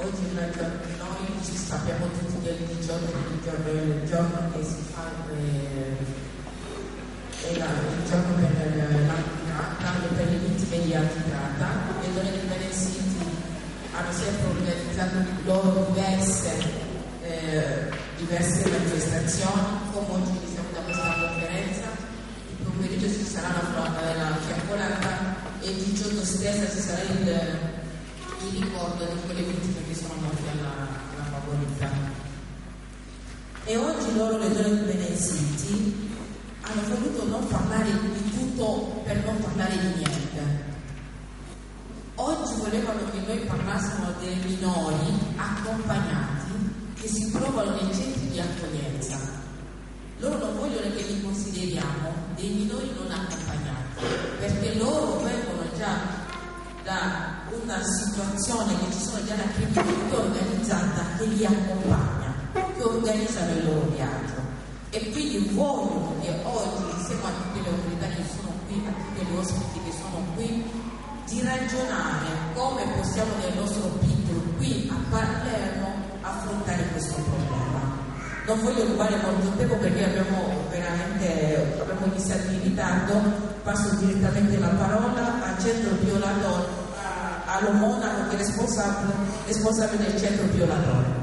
oggi noi ci sappiamo tutti il giorno che si fa il giorno per le vittime di antitratta. Le donne di Benessiti hanno sempre organizzato loro diverse manifestazioni, come oggi siamo da questa conferenza. Il pomeriggio ci sarà la fiaccolata e il 18 stessa ci sarà il ricordo di quelle vittime che sono morte alla favorita. E oggi loro, le donne di Benessiti, hanno voluto non parlare di tutto per non parlare di niente. Oggi volevano che noi parlassimo dei minori accompagnati che si trovano nei centri di accoglienza. Loro non vogliono che li consideriamo dei minori non accompagnati, perché loro vengono già da una situazione che ci sono già una criminalità organizzata che li accompagna, che organizzano il loro viaggio. E quindi vogliono che oggi, insieme a tutte le autorità che sono qui, a tutti gli ospiti che sono qui, di ragionare come possiamo nel nostro piccolo qui a Palermo affrontare questo problema. Non voglio rubare molto tempo perché abbiamo iniziato in ritardo. Passo direttamente la parola al Centro Pio La Torre, allo monaco che è responsabile del Centro Pio La Torre.